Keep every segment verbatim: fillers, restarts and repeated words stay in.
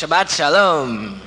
Shabbat Shalom.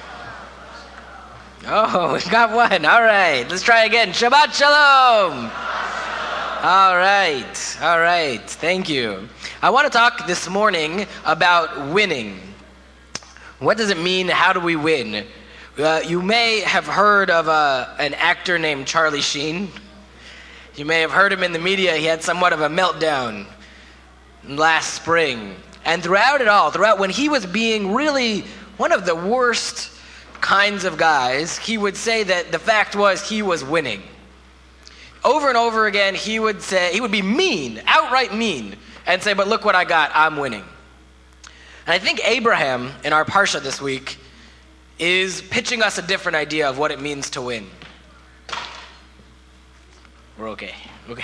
Oh, we got one. All right, let's try again. Shabbat Shalom. All right, all right. Thank you. I want to talk this morning about winning. What does it mean? How do we win? Uh, you may have heard of uh, an actor named Charlie Sheen. You may have heard him in the media. He had somewhat of a meltdown last spring. And throughout it all, throughout when he was being really one of the worst kinds of guys, he would say that the fact was he was winning. Over and over again, he would say, he would be mean, outright mean, and say, but look what I got, I'm winning. And I think Abraham, in our Parsha this week, is pitching us a different idea of what it means to win. We're okay, okay.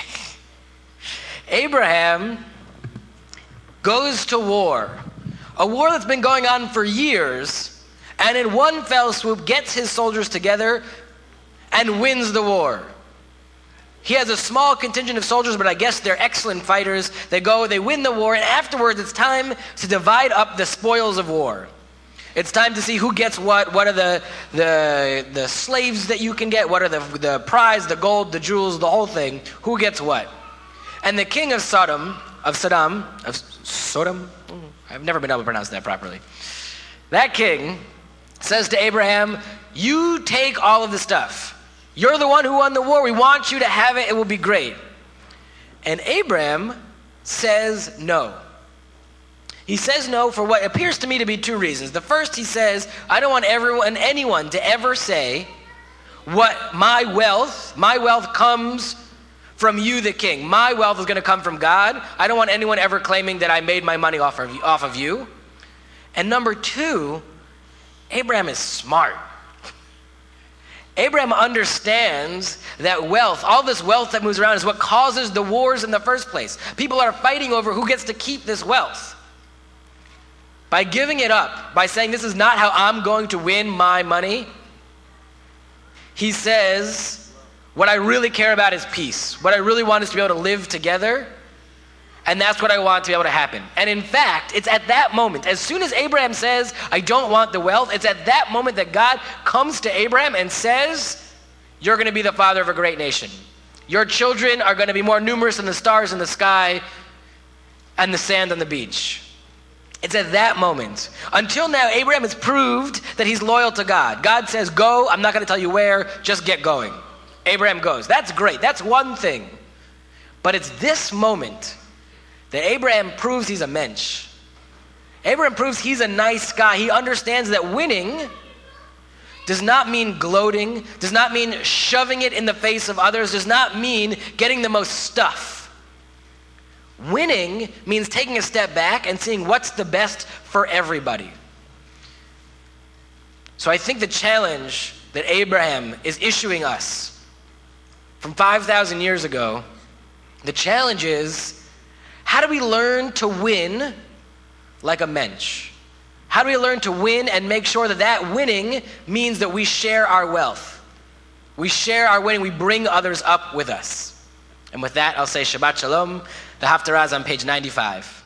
Abraham goes to war, a war that's been going on for years, and in one fell swoop gets his soldiers together and wins the war. He has a small contingent of soldiers, but I guess they're excellent fighters. They go, they win the war, and afterwards it's time to divide up the spoils of war. It's time to see who gets what, what are the the, the slaves that you can get, what are the, the prize, the gold, the jewels, the whole thing, who gets what. And the king of Sodom, of Sodom, of Sodom, I've never been able to pronounce that properly. That king says to Abraham, you take all of the stuff. You're the one who won the war. We want you to have it. It will be great. And Abraham says no. He says no for what appears to me to be two reasons. The first, he says, I don't want everyone, anyone to ever say what my wealth, my wealth comes from you, the king. My wealth is going to come from God. I don't want anyone ever claiming that I made my money off of, off of you. And number two, Abraham is smart. Abraham understands that wealth, all this wealth that moves around, is what causes the wars in the first place. People are fighting over who gets to keep this wealth. By giving it up, by saying this is not how I'm going to win my money, he says, what I really care about is peace. What I really want is to be able to live together, and that's what I want to be able to happen. And in fact, it's at that moment, as soon as Abraham says, I don't want the wealth, it's at that moment that God comes to Abraham and says, you're going to be the father of a great nation. Your children are going to be more numerous than the stars in the sky and the sand on the beach. It's at that moment. Until now, Abraham has proved that he's loyal to God. God says, go, I'm not going to tell you where, just get going. Abraham goes. That's great. That's one thing. But it's this moment that Abraham proves he's a mensch. Abraham proves he's a nice guy. He understands that winning does not mean gloating, does not mean shoving it in the face of others, does not mean getting the most stuff. Winning means taking a step back and seeing what's the best for everybody. So I think the challenge that Abraham is issuing us from five thousand years ago, the challenge is, how do we learn to win like a mensch? How do we learn to win and make sure that that winning means that we share our wealth? We share our winning, we bring others up with us. And with that, I'll say Shabbat Shalom. The Haftarah is on page ninety-five.